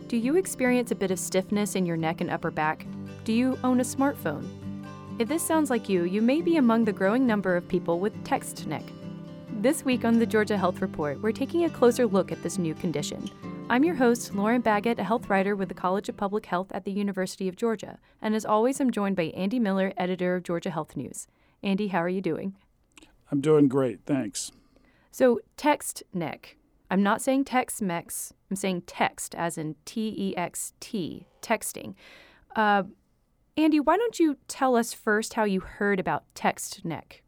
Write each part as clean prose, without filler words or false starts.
Do you experience a bit of stiffness in your neck and upper back? Do you own a smartphone? If this sounds like you may be among the growing number of people with text neck. This week on the Georgia Health Report, we're taking a closer look at this new condition. I'm your host, Lauren Baggett, a health writer with the College of Public Health at the University of Georgia. And as always, I'm joined by Andy Miller, editor of Georgia Health News. Andy, how are you doing? I'm doing great, thanks. So, text neck. I'm not saying Tex-Mex. I'm saying text, as in T-E-X-T, texting. Andy, why don't you tell us first how you heard about text neck?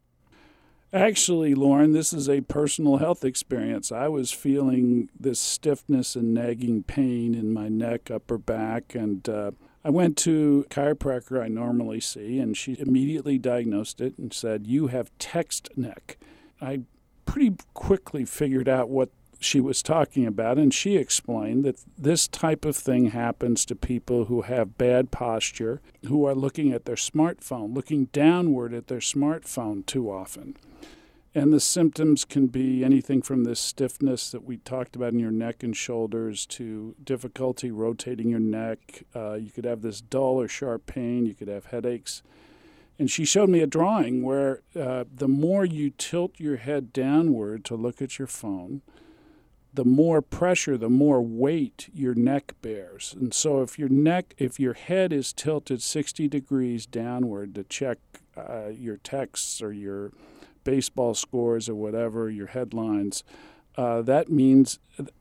Actually, Lauren, this is a personal health experience. I was feeling this stiffness and nagging pain in my neck, upper back, and I went to a chiropractor I normally see, and she immediately diagnosed it and said, "You have text neck." I pretty quickly figured out what she was talking about, and she explained that this type of thing happens to people who have bad posture, who are looking at their smartphone, looking downward at their smartphone too often. And the symptoms can be anything from this stiffness that we talked about in your neck and shoulders to difficulty rotating your neck. You could have this dull or sharp pain. You could have headaches. And she showed me a drawing where the more you tilt your head downward to look at your phone, the more pressure, the more weight your neck bears. And so if your head is tilted 60 degrees downward to check your texts or your baseball scores or whatever, your headlines, that means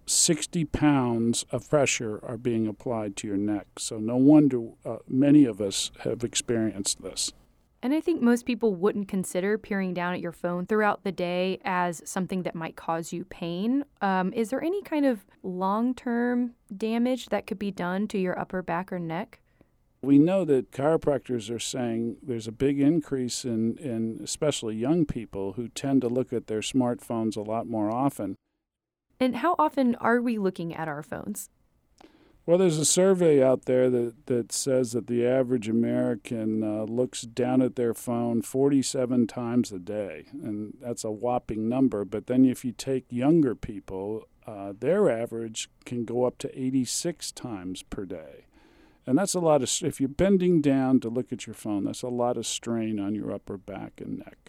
60 pounds of pressure are being applied to your neck. So no wonder many of us have experienced this. And I think most people wouldn't consider peering down at your phone throughout the day as something that might cause you pain. Is there any kind of long-term damage that could be done to your upper back or neck? We know that chiropractors are saying there's a big increase in especially young people who tend to look at their smartphones a lot more often. And how often are we looking at our phones? Well, there's a survey out there that says that the average American looks down at their phone 47 times a day, and that's a whopping number. But then if you take younger people, their average can go up to 86 times per day. And that's a lot of, if you're bending down to look at your phone, that's a lot of strain on your upper back and neck.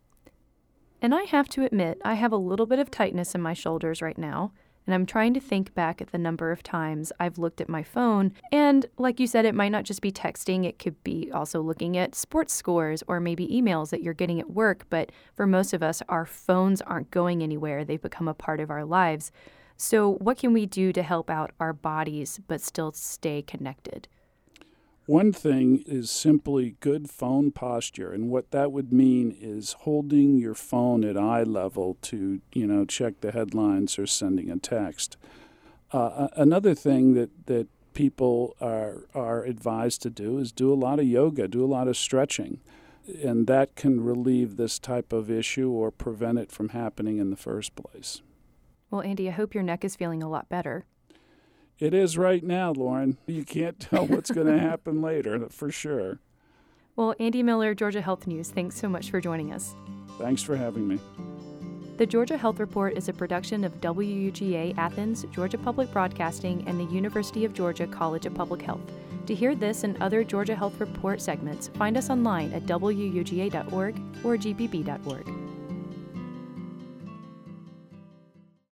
And I have to admit, I have a little bit of tightness in my shoulders right now. And I'm trying to think back at the number of times I've looked at my phone. And like you said, it might not just be texting. It could be also looking at sports scores or maybe emails that you're getting at work. But for most of us, our phones aren't going anywhere. They've become a part of our lives. So what can we do to help out our bodies but still stay connected? One thing is simply good phone posture, and what that would mean is holding your phone at eye level to, check the headlines or sending a text. Another thing that people are advised to do is do a lot of yoga, do a lot of stretching, and that can relieve this type of issue or prevent it from happening in the first place. Well, Andy, I hope your neck is feeling a lot better. It is right now, Lauren. You can't tell what's going to happen later, for sure. Well, Andy Miller, Georgia Health News, thanks so much for joining us. Thanks for having me. The Georgia Health Report is a production of WUGA Athens, Georgia Public Broadcasting, and the University of Georgia College of Public Health. To hear this and other Georgia Health Report segments, find us online at wuga.org or gpb.org.